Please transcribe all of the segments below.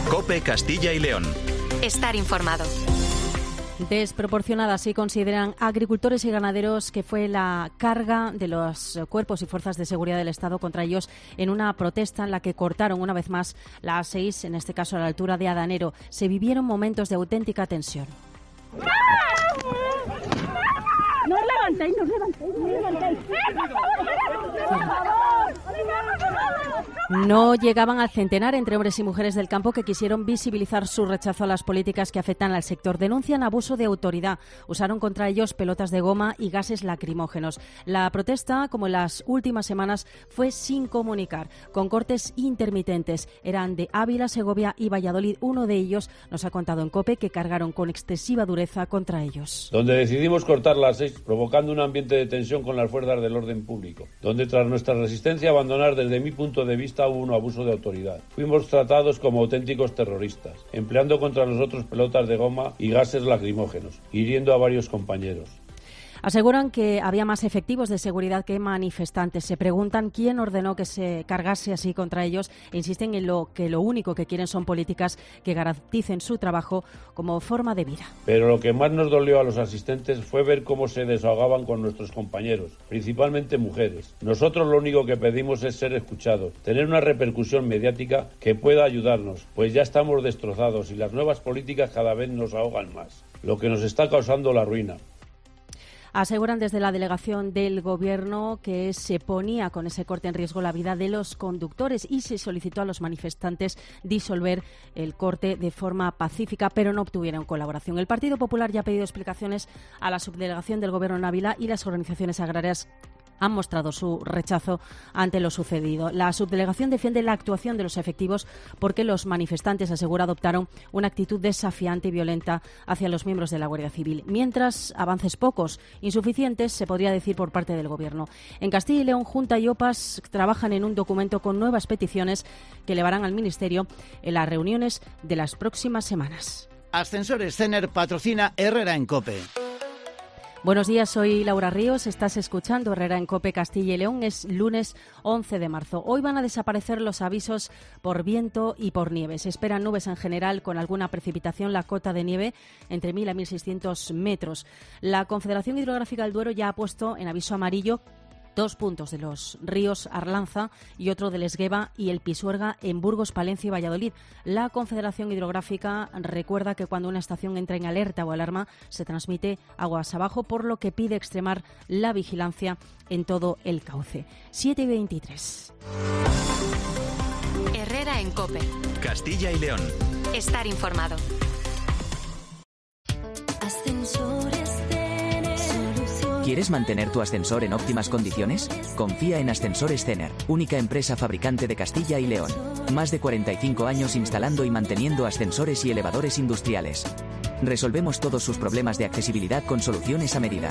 COPE Castilla y León. Estar informado. Desproporcionada, así consideran agricultores y ganaderos, que fue la carga de los cuerpos y fuerzas de seguridad del Estado contra ellos en una protesta en la que cortaron una vez más la A6, en este caso a la altura de Adanero. Se vivieron momentos de auténtica tensión. ¡No os levantéis, no os levantéis, no os levantéis! No llegaban al centenar entre hombres y mujeres del campo que quisieron visibilizar su rechazo a las políticas que afectan al sector. Denuncian abuso de autoridad. Usaron contra ellos pelotas de goma y gases lacrimógenos. La protesta, como en las últimas semanas, fue sin comunicar, con cortes intermitentes. Eran de Ávila, Segovia y Valladolid. Uno de ellos nos ha contado en COPE que cargaron con excesiva dureza contra ellos. Donde decidimos cortar las 6, provocando un ambiente de tensión con las fuerzas del orden público. Donde tras nuestra resistencia a abandonar, desde mi punto de vista, hubo un abuso de autoridad. Fuimos tratados como auténticos terroristas, empleando contra nosotros pelotas de goma y gases lacrimógenos, hiriendo a varios compañeros. Aseguran que había más efectivos de seguridad que manifestantes. Se preguntan quién ordenó que se cargase así contra ellos e insisten en que lo único que quieren son políticas que garanticen su trabajo como forma de vida. Pero lo que más nos dolió a los asistentes fue ver cómo se desahogaban con nuestros compañeros, principalmente mujeres. Nosotros lo único que pedimos es ser escuchados, tener una repercusión mediática que pueda ayudarnos, pues ya estamos destrozados y las nuevas políticas cada vez nos ahogan más, lo que nos está causando la ruina. Aseguran desde la delegación del Gobierno que se ponía con ese corte en riesgo la vida de los conductores y se solicitó a los manifestantes disolver el corte de forma pacífica, pero no obtuvieron colaboración. El Partido Popular ya ha pedido explicaciones a la subdelegación del Gobierno en Ávila y las organizaciones agrarias han mostrado su rechazo ante lo sucedido. La subdelegación defiende la actuación de los efectivos porque los manifestantes, asegura, adoptaron una actitud desafiante y violenta hacia los miembros de la Guardia Civil. Mientras, avances pocos, insuficientes, se podría decir, por parte del Gobierno. En Castilla y León, Junta y OPAS trabajan en un documento con nuevas peticiones que elevarán al Ministerio en las reuniones de las próximas semanas. Ascensores Cener patrocina Herrera en COPE. Buenos días, soy Laura Ríos, estás escuchando Herrera en COPE Castilla y León. Es lunes 11 de marzo. Hoy van a desaparecer los avisos por viento y por nieve. Se esperan nubes en general con alguna precipitación, la cota de nieve entre 1.000 a 1.600 metros. La Confederación Hidrográfica del Duero ya ha puesto en aviso amarillo 2 puntos de los ríos Arlanza y otro del Esgueva y el Pisuerga en Burgos, Palencia y Valladolid. La Confederación Hidrográfica recuerda que cuando una estación entra en alerta o alarma se transmite aguas abajo, por lo que pide extremar la vigilancia en todo el cauce. 7:23. Herrera en COPE. Castilla y León. Estar informado. ¿Quieres mantener tu ascensor en óptimas condiciones? Confía en Ascensores Cener, única empresa fabricante de Castilla y León. Más de 45 años instalando y manteniendo ascensores y elevadores industriales. Resolvemos todos sus problemas de accesibilidad con soluciones a medida.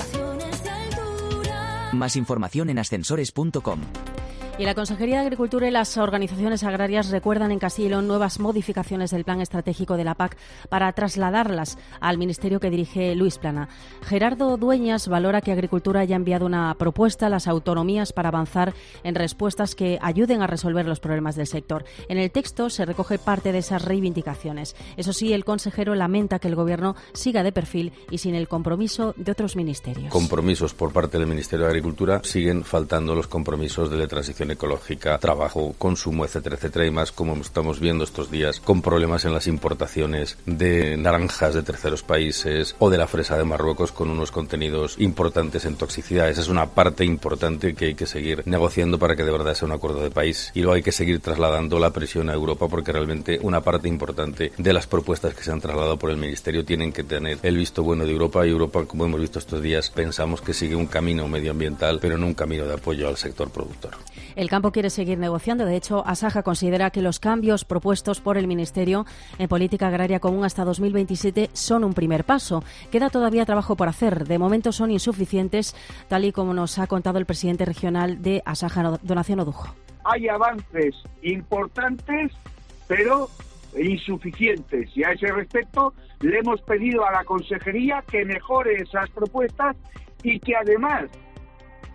Más información en ascensores.com. Y la Consejería de Agricultura y las organizaciones agrarias recuerdan en Castilla y León nuevas modificaciones del plan estratégico de la PAC para trasladarlas al ministerio que dirige Luis Plana. Gerardo Dueñas valora que Agricultura haya enviado una propuesta a las autonomías para avanzar en respuestas que ayuden a resolver los problemas del sector. En el texto se recoge parte de esas reivindicaciones. Eso sí, el consejero lamenta que el Gobierno siga de perfil y sin el compromiso de otros ministerios. Compromisos por parte del Ministerio de Agricultura, siguen faltando los compromisos de transición ecológica, trabajo, consumo, etcétera, etcétera, y más como estamos viendo estos días con problemas en las importaciones de naranjas de terceros países o de la fresa de Marruecos con unos contenidos importantes en toxicidad. Esa es una parte importante que hay que seguir negociando para que de verdad sea un acuerdo de país, y luego hay que seguir trasladando la presión a Europa, porque realmente una parte importante de las propuestas que se han trasladado por el Ministerio tienen que tener el visto bueno de Europa, y Europa, como hemos visto estos días, pensamos que sigue un camino medioambiental, pero no un camino de apoyo al sector productor. El campo quiere seguir negociando. De hecho, Asaja considera que los cambios propuestos por el Ministerio en política agraria común hasta 2027 son un primer paso. Queda todavía trabajo por hacer. De momento son insuficientes, tal y como nos ha contado el presidente regional de Asaja, Donación Odujo. Hay avances importantes, pero insuficientes. Y a ese respecto le hemos pedido a la Consejería que mejore esas propuestas y que además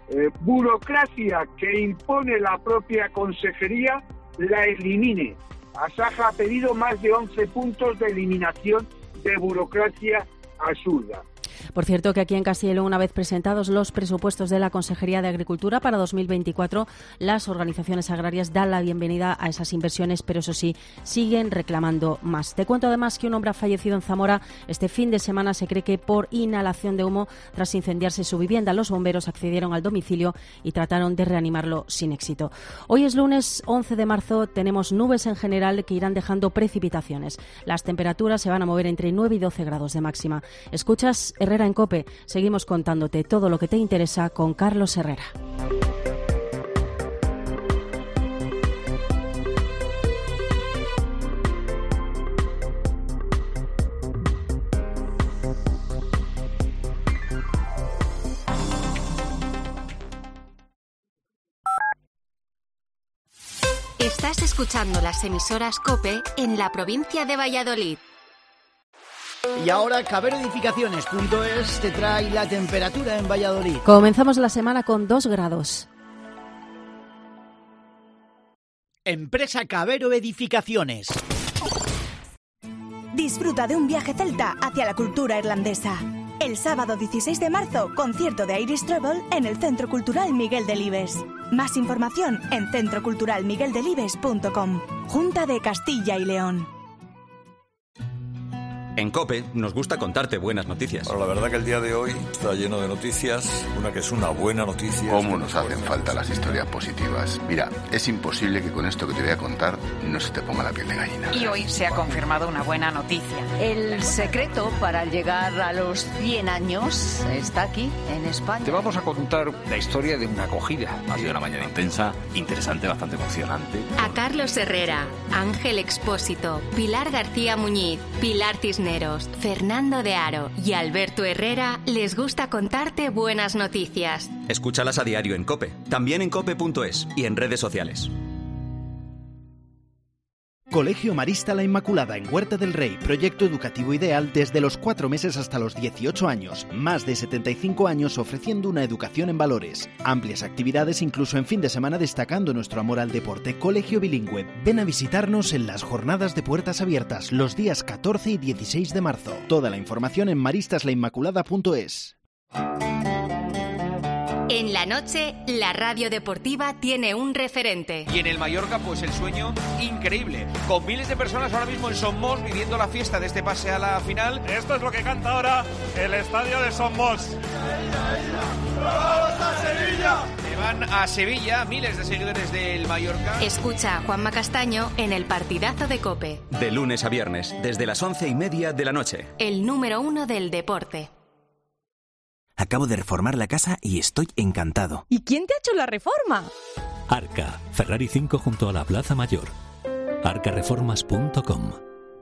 burocracia que impone la propia Consejería la elimine. Asaja ha pedido más de 11 puntos de eliminación de burocracia absurda. Por cierto, que aquí en Castilla y León, una vez presentados los presupuestos de la Consejería de Agricultura para 2024, las organizaciones agrarias dan la bienvenida a esas inversiones, pero eso sí, siguen reclamando más. Te cuento además que un hombre ha fallecido en Zamora este fin de semana, se cree que por inhalación de humo tras incendiarse su vivienda. Los bomberos accedieron al domicilio y trataron de reanimarlo sin éxito. Hoy es lunes 11 de marzo, tenemos nubes en general que irán dejando precipitaciones. Las temperaturas se van a mover entre 9 y 12 grados de máxima. Escuchas Herrera en COPE. Seguimos contándote todo lo que te interesa con Carlos Herrera. Estás escuchando las emisoras COPE en la provincia de Valladolid. Y ahora caberoedificaciones.es te trae la temperatura en Valladolid. Comenzamos la semana con 2 grados. Empresa Cabero Edificaciones. Disfruta de un viaje celta hacia la cultura irlandesa. El sábado 16 de marzo, concierto de Irish Travel en el Centro Cultural Miguel Delibes. Más información en centroculturalmigueldelibes.com. Junta de Castilla y León. En COPE nos gusta contarte buenas noticias. Bueno, la verdad que el día de hoy está lleno de noticias, una que es una buena noticia. ¿Cómo nos hacen falta las historias positivas? Mira, es imposible que con esto que te voy a contar no se te ponga la piel de gallina. Y hoy se ha confirmado una buena noticia. El secreto para llegar a los 100 años está aquí, en España. Te vamos a contar la historia de una acogida. Ha sido una mañana intensa, interesante, bastante emocionante. A Carlos Herrera, Ángel Expósito, Pilar García Muñiz, Pilar Cisneros, Fernando de Aro y Alberto Herrera les gusta contarte buenas noticias. Escúchalas a diario en COPE, también en cope.es y en redes sociales. Colegio Marista La Inmaculada en Huerta del Rey, proyecto educativo ideal desde los 4 meses hasta los 18 años, más de 75 años ofreciendo una educación en valores, amplias actividades incluso en fin de semana destacando nuestro amor al deporte. Colegio bilingüe, ven a visitarnos en las jornadas de puertas abiertas los días 14 y 16 de marzo. Toda la información en maristaslainmaculada.es. En la noche, la radio deportiva tiene un referente. Y en el Mallorca, pues el sueño increíble. Con miles de personas ahora mismo en Somos viviendo la fiesta de este pase a la final. Esto es lo que canta ahora el estadio de Somos. ¡Vamos a Sevilla! Se van a Sevilla miles de seguidores del Mallorca. Escucha a Juanma Castaño en el partidazo de COPE. De lunes a viernes, desde las 11:30 de la noche. El número 1 del deporte. Acabo de reformar la casa y estoy encantado. ¿Y quién te ha hecho la reforma? Arca, Ferrari 5 junto a la Plaza Mayor. arcareformas.com.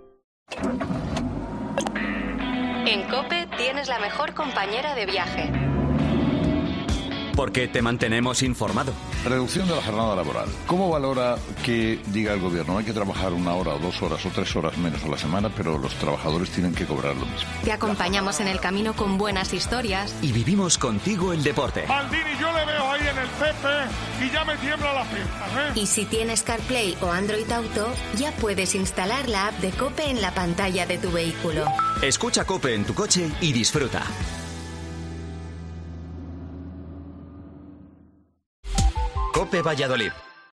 En COPE tienes la mejor compañera de viaje. Porque te mantenemos informado. Reducción de la jornada laboral. ¿Cómo valora que diga el gobierno hay que trabajar 1 hora o 2 horas o 3 horas menos a la semana, pero los trabajadores tienen que cobrar lo mismo? Te acompañamos en el camino con buenas historias. Y vivimos contigo el deporte. Maldini, yo le veo ahí en el Pepe y ya me tiembla la pierna, Y si tienes CarPlay o Android Auto, ya puedes instalar la app de COPE en la pantalla de tu vehículo. Escucha COPE en tu coche y disfruta. COPE Valladolid.